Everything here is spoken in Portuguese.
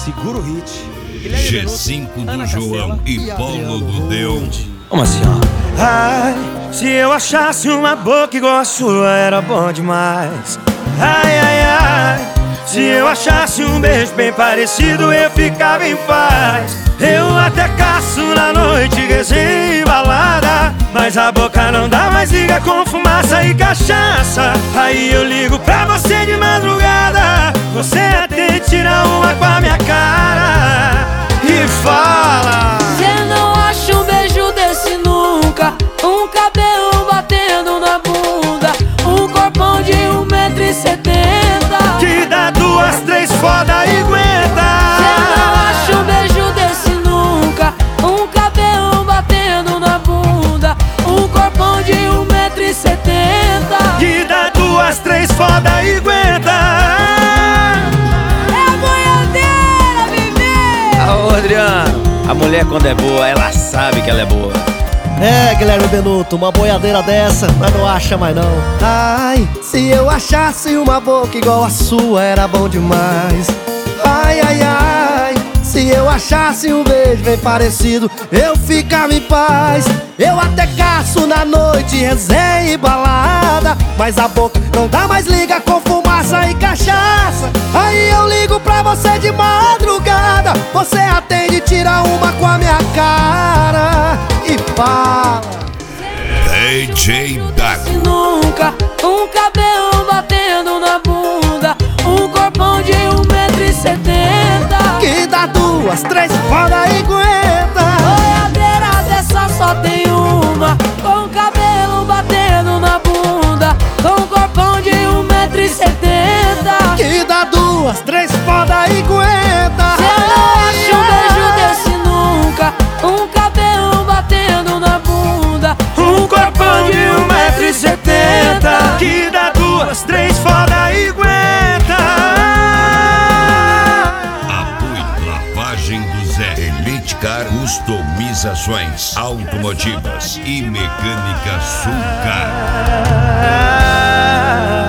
Segura o hit. G5 do João e Paulo do Deon. Vamos assim, ó. Ai, se eu achasse uma boca igual a sua, era bom demais. Ai, ai, ai, se eu achasse um beijo bem parecido, eu ficava em paz. Eu até caço na noite, resenha e balada, mas a boca não dá mais liga com fumaça e cachaça. Aí eu ligo pra você de madrugada, você atende, tira uma com a minha cara e fala: cê não acha um beijo desse nunca, um cabelo batendo na bunda, um corpão de 1,70 m, que dá 2, 3 foda e aguenta. cê não acha um beijo desse nunca, um cabelo batendo na bunda, um corpão de 1,70 m, Que dá 2, 3 foda e aguenta. é a boiadeira, bebê! Ô Adriano, a mulher quando é boa, ela sabe que ela é boa. É, Guilherme Benuto, uma boiadeira dessa, mas não acha mais não. Ai, se eu achasse uma boca igual a sua, era bom demais. Ai, ai, ai, se eu achasse um beijo bem parecido, eu ficava em paz. Eu até caço na noite, resenha e balada, mas a boca não dá mais liga com fumaça e cachaça. Aí eu ligo pra você de madrugada, você atende, tira uma com a minha cara e fala: DJ Dago. Nunca, um cabelo batendo na bunda, um corpão de 1,70 m, que dá 2, 3 foda e aguenta. boiadeira dessa só tem uma, com cabelo batendo na bunda, com corpão de 1,70 m, Que dá 2, 3 foda e aguenta. cê não acha um beijo desse nunca, um cabelo batendo na bunda, Um corpão de 1,70 m, que dá 2, 3 foda e aguenta. Apoio Lavagem do Zé. Elite Car Customizações automotivas e Mecânica Sulcar.